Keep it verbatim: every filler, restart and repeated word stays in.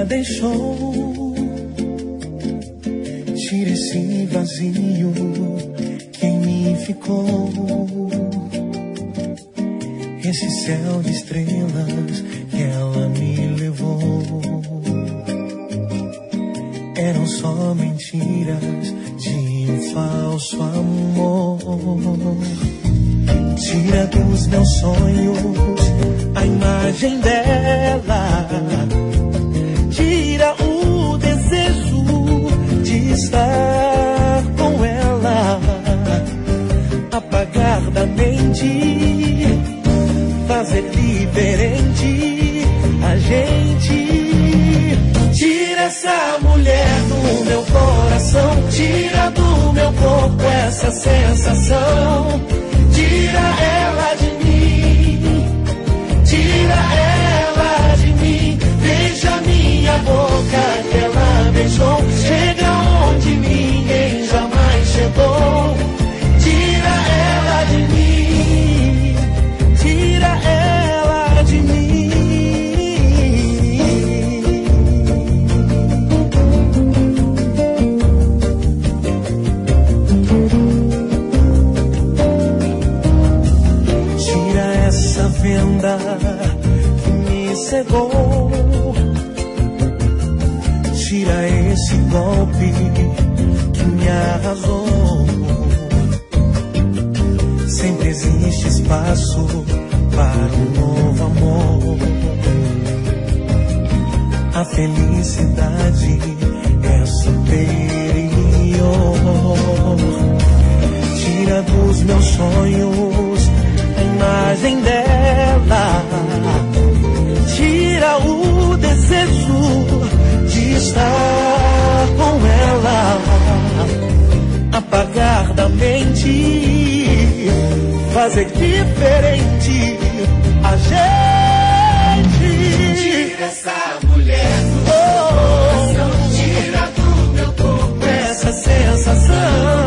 ela deixou. Tira esse vazio que em mim ficou. Esse céu de estrelas que ela me levou eram só mentiras de um falso amor. Tira dos meus sonhos a imagem dela. Tira o desejo de estar com ela. Apagar da mente, fazer diferente a gente. Tira essa mulher do meu coração, tira do meu corpo essa sensação. Tira ela de mim, tira ela de mim. Veja minha boca que ela beijou, chega onde ninguém jamais chegou. Tira ela de mim, tira ela de mim. Tira essa venda que me cegou. Tira esse golpe que me arrasou. Sempre existe espaço para um novo amor. A felicidade é superior. Tira dos meus sonhos a imagem dela. Tira o desejo de estar com ela. Apagar da mente, fazer diferente a gente. Tira essa mulher do meu coração, tira do meu corpo essa sensação.